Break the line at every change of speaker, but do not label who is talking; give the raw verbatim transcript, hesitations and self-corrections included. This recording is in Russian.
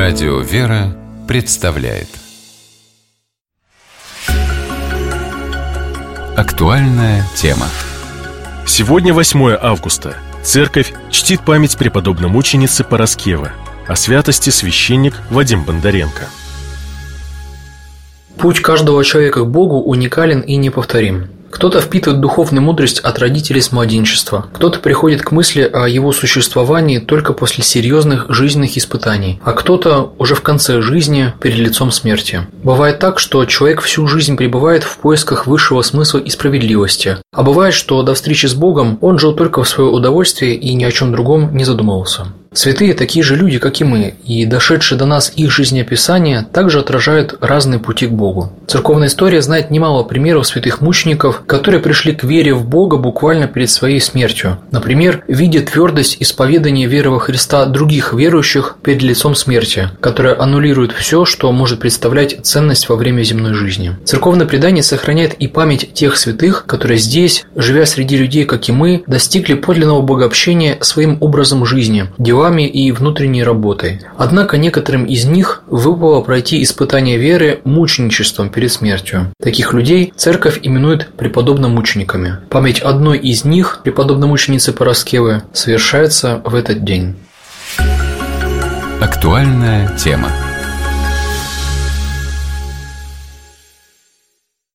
Радио «Вера» представляет актуальная тема.
Сегодня восьмое августа. Церковь чтит память преподобно-мученицы Параскевы. О святости священник Вадим Бондаренко.
Путь каждого человека к Богу уникален и неповторим. Кто-то впитывает духовную мудрость от родителей с младенчества, кто-то приходит к мысли о его существовании только после серьезных жизненных испытаний, а кто-то уже в конце жизни перед лицом смерти. Бывает так, что человек всю жизнь пребывает в поисках высшего смысла и справедливости, а бывает, что до встречи с Богом он жил только в свое удовольствие и ни о чем другом не задумывался. Святые такие же люди, как и мы, и дошедшие до нас их жизнеописания также отражают разные пути к Богу. Церковная история знает немало примеров святых мучеников, которые пришли к вере в Бога буквально перед своей смертью. Например, видя твердость исповедания веры во Христа других верующих перед лицом смерти, которая аннулирует все, что может представлять ценность во время земной жизни. Церковное предание сохраняет и память тех святых, которые здесь, живя среди людей, как и мы, достигли подлинного богообщения своим образом жизни, делами и внутренней работой. Однако некоторым из них выпало пройти испытание веры мученичеством перед смертью. Таких людей церковь именует преподобно-мучениками. Память одной из них, преподобно-мученицы Параскевы, совершается в этот день.
Актуальная тема.